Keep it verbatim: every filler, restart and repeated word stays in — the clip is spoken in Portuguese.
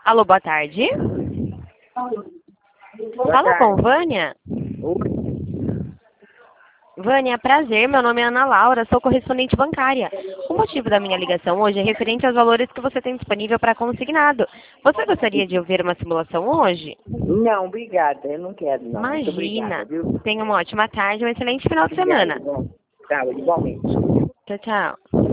Alô, boa tarde. Boa Fala tarde. com Vânia. Vânia, prazer. Meu nome é Ana Laura, sou correspondente bancária. O motivo da minha ligação hoje é referente aos valores que você tem disponível para consignado. Você gostaria de ouvir uma simulação hoje? Não, obrigada. Eu não quero, não. Muito obrigada, Imagina. viu? Tenha uma ótima tarde e um excelente final de Obrigada. semana. Bom, tá, igualmente. Tchau, tchau.